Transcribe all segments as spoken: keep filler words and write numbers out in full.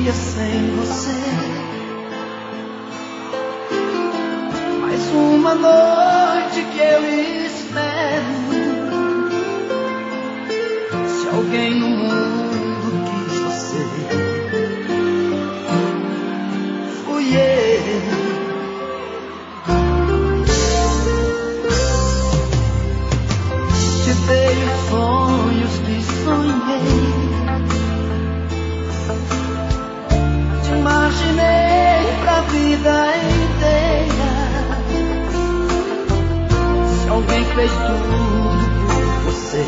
dia sem você. Mais uma noite que eu espero. Se alguém no mundo quis você, fui eu. Te dei os sonhos que sonhei, te imaginei pra vida inteira. Se alguém fez tudo por você,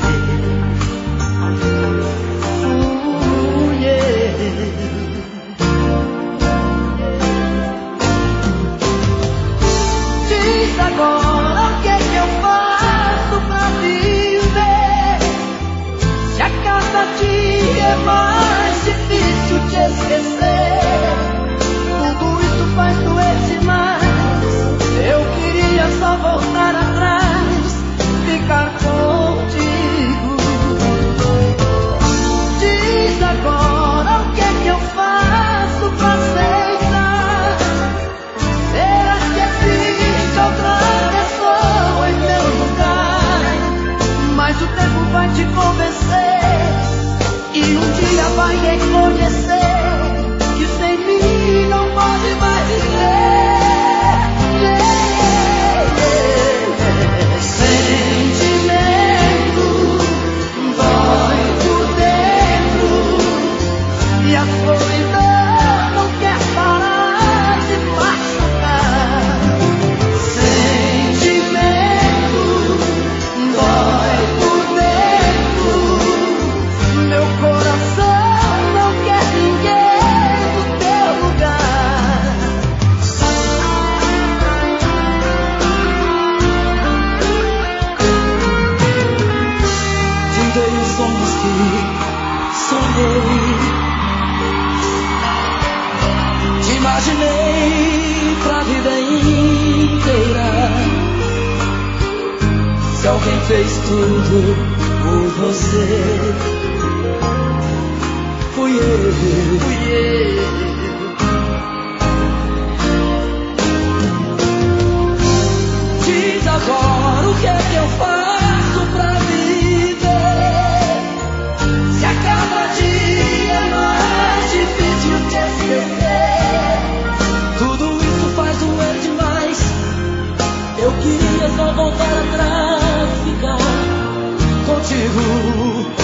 fui eu. Diz agora o que é que eu faço pra viver, se a cada dia é mais difícil te esquecer. Tudo isso faz doer demais. Eu queria só voltar atrás, ficar contigo. Diz agora o que é que eu faço pra aceitar. Será que existe outra pessoa em meu lugar? Mas o tempo vai te convencer, e um dia vai reconhecer que sem mim não pode mais viver. Sentimento dói por dentro, e a solidão não quer parar de machucar. Sentimento dói por dentro, meu coração não quer ninguém no teu lugar. Te dei os sonhos que sonhei, te imaginei pra vida inteira. Se alguém fez tudo por você, fui eu, fui eu. Diz agora o que é que eu faço pra viver, se a cada dia é mais difícil te esquecer. Tudo isso faz doer demais. Eu queria só voltar atrás, ficar contigo.